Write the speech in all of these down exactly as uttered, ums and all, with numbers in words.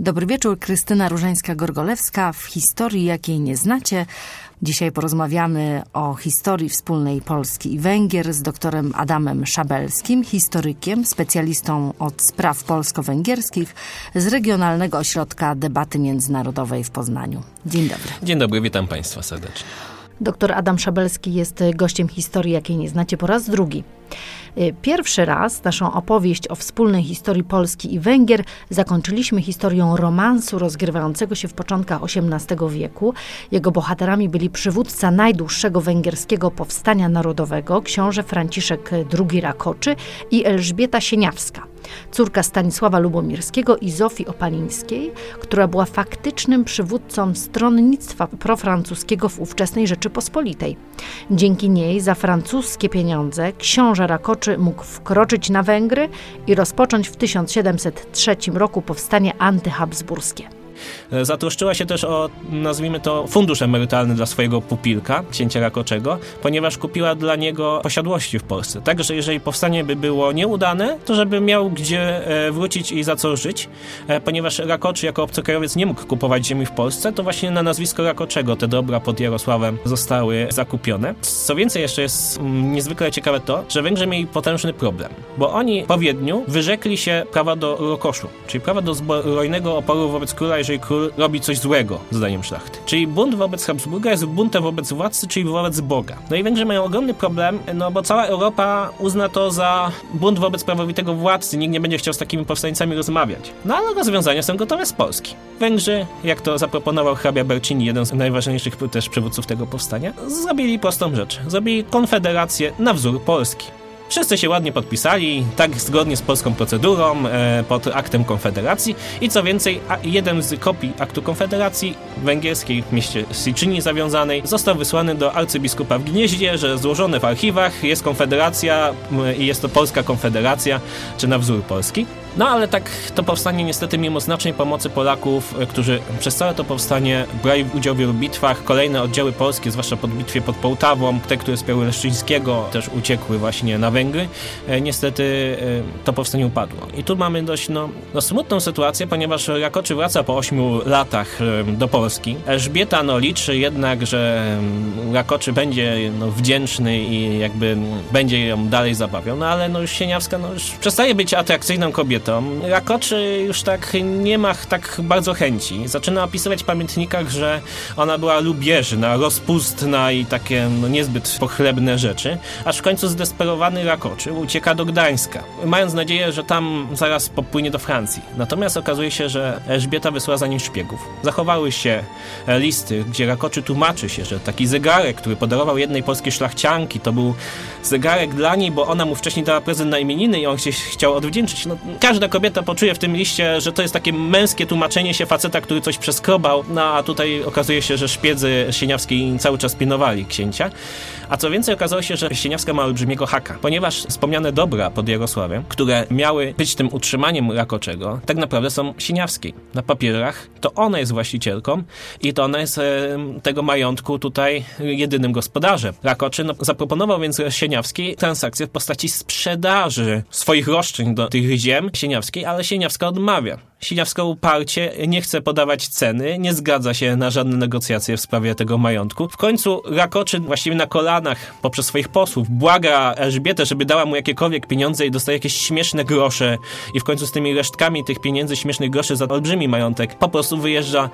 Dobry wieczór, Krystyna Różańska-Gorgolewska w historii, jakiej nie znacie. Dzisiaj porozmawiamy o historii wspólnej Polski i Węgier z doktorem Adamem Szabelskim, historykiem, specjalistą od spraw polsko-węgierskich z Regionalnego Ośrodka Debaty Międzynarodowej w Poznaniu. Dzień dobry. Dzień dobry, witam Państwa serdecznie. Doktor Adam Szabelski jest gościem historii, jakiej nie znacie, po raz drugi. Pierwszy raz naszą opowieść o wspólnej historii Polski i Węgier zakończyliśmy historią romansu rozgrywającego się w początkach osiemnastego wieku. Jego bohaterami byli przywódca najdłuższego węgierskiego powstania narodowego, książę Franciszek drugi Rakoczy i Elżbieta Sieniawska, córka Stanisława Lubomirskiego i Zofii Opalińskiej, która była faktycznym przywódcą stronnictwa profrancuskiego w ówczesnej Rzeczypospolitej. Dzięki niej za francuskie pieniądze książę Rakoczy mógł wkroczyć na Węgry i rozpocząć w tysiąc siedemset trzecim roku powstanie antyhabsburskie. Zatroszczyła się też o, nazwijmy to, fundusz emerytalny dla swojego pupilka, księcia Rakoczego, ponieważ kupiła dla niego posiadłości w Polsce. Tak, że jeżeli powstanie by było nieudane, to żeby miał gdzie wrócić i za co żyć, ponieważ Rakoczy jako obcokrajowiec nie mógł kupować ziemi w Polsce, to właśnie na nazwisko Rakoczego te dobra pod Jarosławem zostały zakupione. Co więcej, jeszcze jest niezwykle ciekawe to, że Węgrzy mieli potężny problem, bo oni po Wiedniu wyrzekli się prawa do rokoszu, czyli prawa do zbrojnego oporu wobec króla, jeżeli król robi coś złego, zdaniem szlachty. Czyli bunt wobec Habsburga jest buntem wobec władcy, czyli wobec Boga. No i Węgrzy mają ogromny problem, no bo cała Europa uzna to za bunt wobec prawowitego władcy. Nikt nie będzie chciał z takimi powstańcami rozmawiać. No ale rozwiązania są gotowe z Polski. Węgrzy, jak to zaproponował hrabia Bercini, jeden z najważniejszych też przywódców tego powstania, zrobili prostą rzecz. Zrobili konfederację na wzór Polski. Wszyscy się ładnie podpisali, tak zgodnie z polską procedurą, e, pod aktem Konfederacji i co więcej, a jeden z kopii aktu Konfederacji węgierskiej w mieście Szczyciny zawiązanej został wysłany do arcybiskupa w Gnieźnie, że złożone w archiwach jest Konfederacja e, i jest to Polska Konfederacja, czy na wzór Polski. No ale tak to powstanie niestety mimo znacznej pomocy Polaków, którzy przez całe to powstanie brali udział w wielu bitwach. Kolejne oddziały polskie, zwłaszcza pod bitwie pod Połtawą, te, które wspierały Leszczyńskiego, też uciekły właśnie na Węgry. E, niestety e, to powstanie upadło. I tu mamy dość no, no, smutną sytuację, ponieważ Rakoczy wraca po ośmiu latach e, do Polski. Elżbieta no, liczy jednak, że Rakoczy będzie no, wdzięczny i jakby będzie ją dalej zabawiał. No ale no, już Sieniawska no, już przestaje być atrakcyjną kobietą. Rakoczy już tak nie ma tak bardzo chęci. Zaczyna opisywać w pamiętnikach, że ona była lubieżna, rozpustna i takie no, niezbyt pochlebne rzeczy, aż w końcu zdesperowany Rakoczy ucieka do Gdańska, mając nadzieję, że tam zaraz popłynie do Francji. Natomiast okazuje się, że Elżbieta wysłała za nim szpiegów. Zachowały się listy, gdzie Rakoczy tłumaczy się, że taki zegarek, który podarował jednej polskiej szlachcianki, to był zegarek dla niej, bo ona mu wcześniej dała prezent na imieniny i on się chciał odwdzięczyć. No, każda kobieta poczuje w tym liście, że to jest takie męskie tłumaczenie się faceta, który coś przeskrobał, no a tutaj okazuje się, że szpiedzy Sieniawskiej cały czas pilnowali księcia. A co więcej, okazało się, że Sieniawska ma olbrzymiego haka, ponieważ wspomniane dobra pod Jarosławem, które miały być tym utrzymaniem Rakoczego, tak naprawdę są Sieniawskiej. Na papierach to ona jest właścicielką i to ona jest e, tego majątku tutaj jedynym gospodarzem. Rakoczy no, zaproponował więc Sieniawskiej transakcję w postaci sprzedaży swoich roszczeń do tych ziem Sieniawskiej, ale Sieniawska odmawia. Sieniawska uparcie nie chce podawać ceny, nie zgadza się na żadne negocjacje w sprawie tego majątku. W końcu Rakoczy właściwie na kolanach poprzez swoich posłów błaga Elżbietę, żeby dała mu jakiekolwiek pieniądze i dostaje jakieś śmieszne grosze i w końcu z tymi resztkami tych pieniędzy, śmiesznych groszy za olbrzymi majątek po prostu wyjeżdża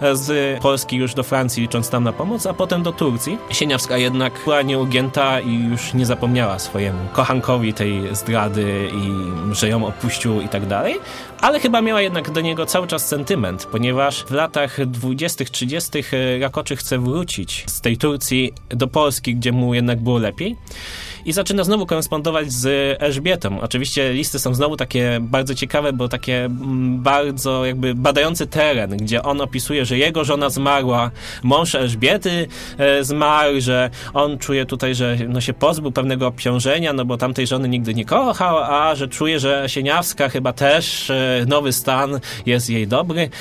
z Polski już do Francji, licząc tam na pomoc, a potem do Turcji. Sieniawska jednak była nieugięta i już nie zapomniała swojemu kochankowi tej zdrady i że ją opuścił i tak dalej, ale chyba miała jednak do niego cały czas sentyment, ponieważ w latach dwudziestych, trzydziestych Rakoczy chce wrócić z tej Turcji do Polski, gdzie mu jednak było lepiej. I zaczyna znowu korespondować z Elżbietą. Oczywiście listy są znowu takie bardzo ciekawe, bo takie bardzo jakby badający teren, gdzie on opisuje, że jego żona zmarła, mąż Elżbiety e, zmarł, że on czuje tutaj, że no, się pozbył pewnego obciążenia, no bo tamtej żony nigdy nie kochał, a że czuje, że Sieniawska chyba też e, nowy stan jest jej dobry.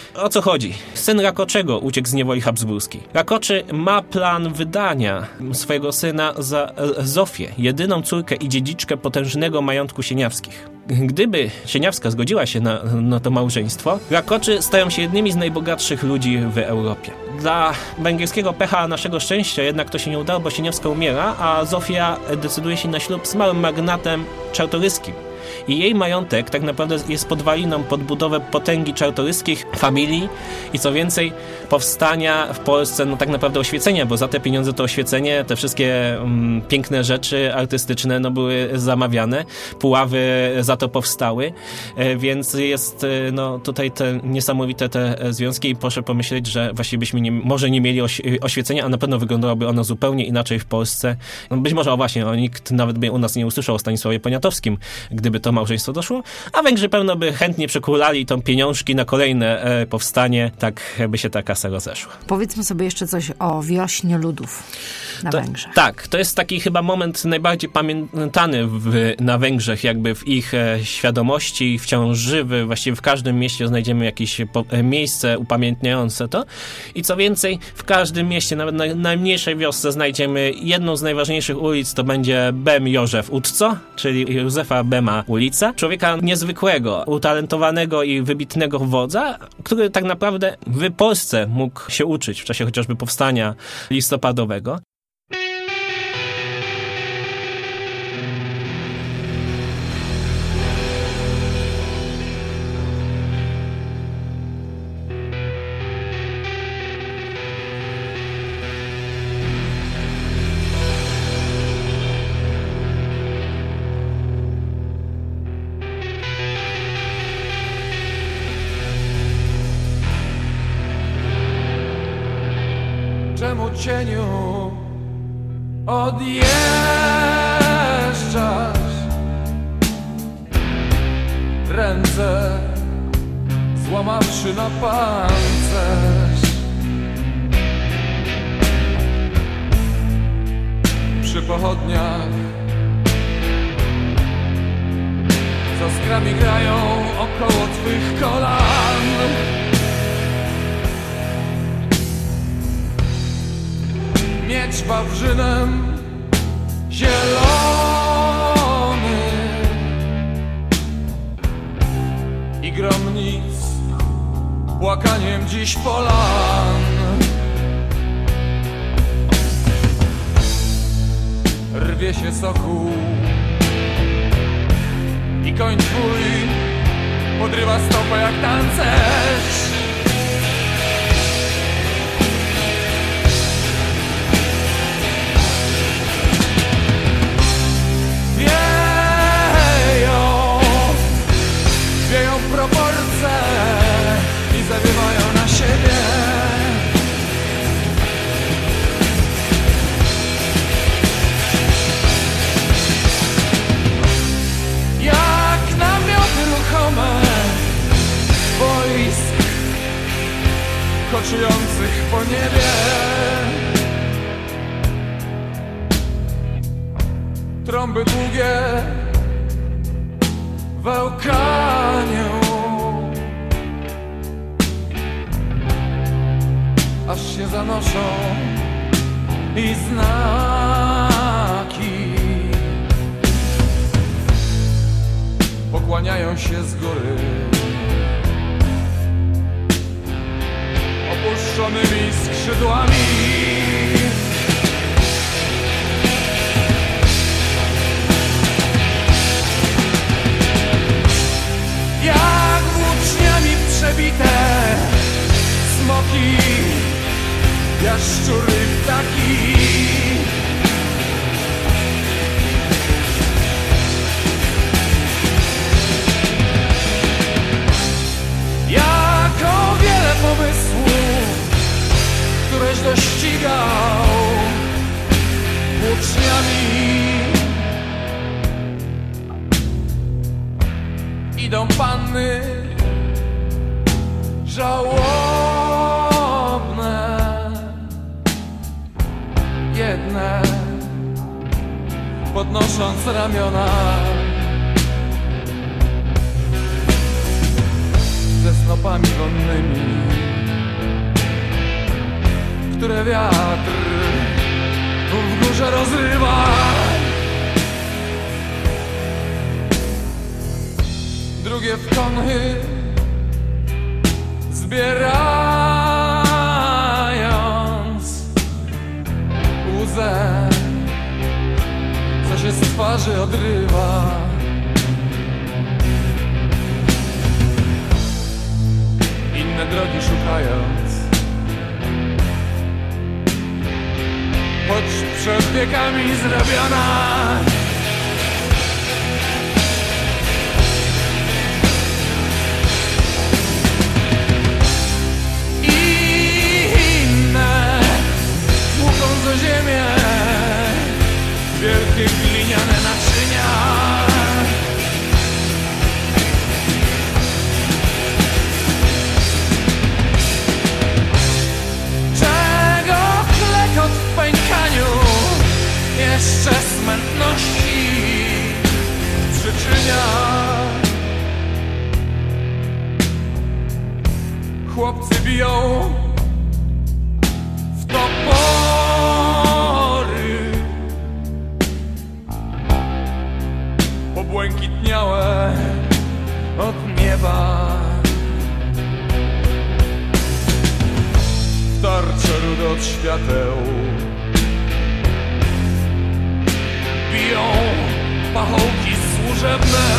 O co chodzi? Syn Rakoczego uciekł z niewoli habsburskiej. Rakoczy ma plan wydania swojego syna za Zofię, jedyną córkę i dziedziczkę potężnego majątku Sieniawskich. Gdyby Sieniawska zgodziła się na, na to małżeństwo, Rakoczy stają się jednymi z najbogatszych ludzi w Europie. Dla węgierskiego pecha naszego szczęścia jednak to się nie udało, bo Sieniawska umiera, a Zofia decyduje się na ślub z małym magnatem czartoryskim. I jej majątek tak naprawdę jest podwaliną pod budowę potęgi czartoryskich familii i co więcej powstania w Polsce no tak naprawdę oświecenia, bo za te pieniądze to oświecenie, te wszystkie mm, piękne rzeczy artystyczne no były zamawiane, Puławy za to powstały, e, więc jest e, no tutaj te niesamowite te związki i proszę pomyśleć, że właściwie byśmy nie, może nie mieli oś, oświecenia, a na pewno wyglądałoby ono zupełnie inaczej w Polsce. No być może o właśnie, o, nikt nawet by u nas nie usłyszał o Stanisławie Poniatowskim, gdyby to małżeństwo doszło, a Węgrzy pewno by chętnie przekulali tą pieniążki na kolejne e, powstanie, tak by się ta kasa rozeszła. Powiedzmy sobie jeszcze coś o wiośnie ludów na to, Węgrzech. Tak, to jest taki chyba moment najbardziej pamiętany w, na Węgrzech, jakby w ich e, świadomości, wciąż żywy, właściwie w każdym mieście znajdziemy jakieś po, e, miejsce upamiętniające to i co więcej, w każdym mieście, nawet na najmniejszej wiosce znajdziemy jedną z najważniejszych ulic, to będzie Bem Józef Utco, czyli Józefa Bema ulica. Człowieka niezwykłego, utalentowanego i wybitnego wodza, który tak naprawdę w Polsce mógł się uczyć w czasie chociażby powstania listopadowego. Czemu cieniu odjeżdżasz, ręce złamawszy na pancerz? Przy pochodniach z oskrami grają około twych kolan. Miecz wawrzynem zielony i gromnic płakaniem dziś polan. Rwie się sokół i koń twój podrywa stopę jak tancerz. Proporcje i zawiewają na siebie. Jak namioty ruchome wojsk koczujących po niebie. Trąby długie w łkaniu, aż się zanoszą i znaki pokłaniają się z góry opuszczonymi skrzydłami. Jak włóczniami przebite smoki, jaszczury, ptaki. Jak o wiele pomysłów, któreś dościgał włóczniami, idą panny żałobne, jedne podnosząc ramiona ze snopami wonnymi, które wiatr w górze rozrywa. Drugie w konhy zbierając łzę, co się z twarzy odrywa. Inne drogi szukając, choć przed wiekami zrobiona. Tłuką ziemię wielkie gliniane naczynia. Czego klekot w pękaniu jeszcze smętności przyczynia. Chłopcy biją topory pobłękitniałe od nieba. W tarcze rude od świateł biją pachołki służebne.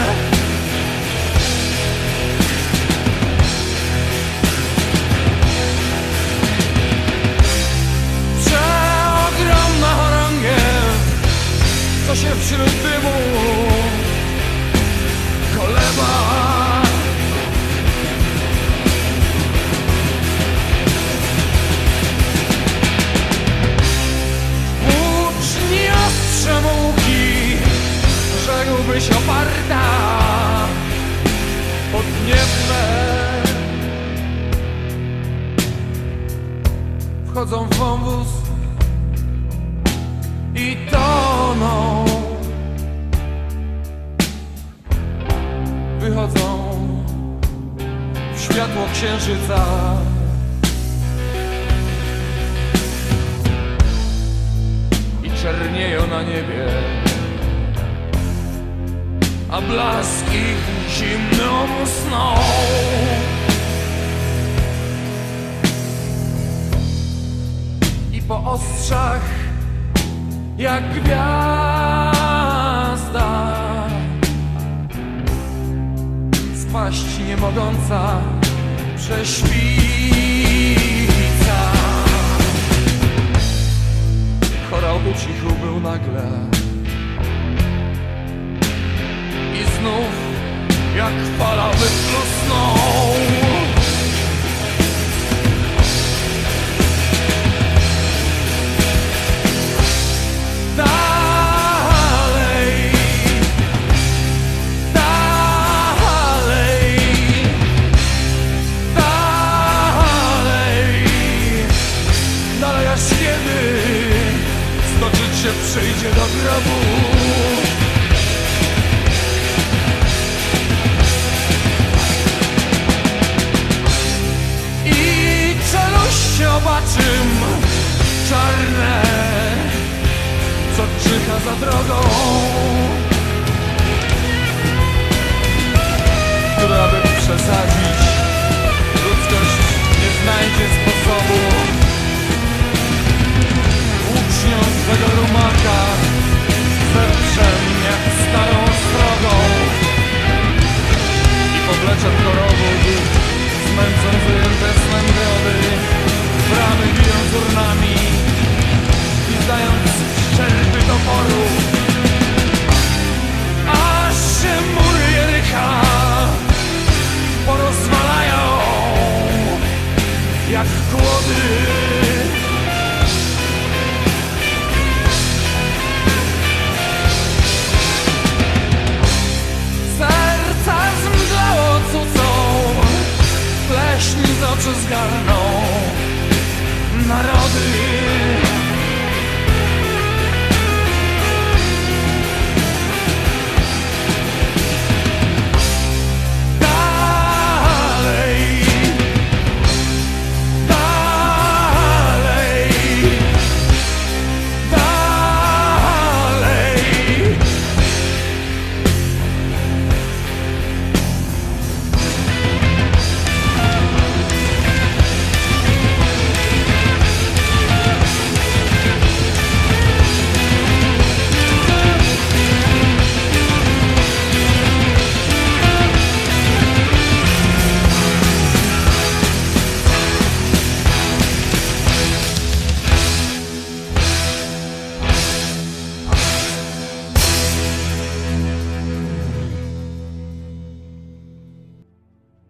Co się wśród dymu kolewa. Włóczni ostrze mułki, rzekłbyś oparta, podniebne. Wchodzą w wąwóz i toną. Wychodzą w światło księżyca. I czernieją na niebie, a blask ich zimną sną. I po ostrzach jak gwiazda spaść nie mogąca prześwica. Chorał ucichł był nagle i znów jak fala wyplusnął. Przyjdzie do grobu. I czeluście obaczym czarne, co czyha za drogą, która by przesadzić, ludzkość nie znajdzie sposobu. Ucznią swego rumaka zeprzem jak starą ostrogą i powleczem chorobów zmęcą wyjęte snem grody, bramy bijąc urnami i zdając szczerby toporu, aż się mury Jericha porozwalają jak kłody. Pleśń z oczu zgarną narody.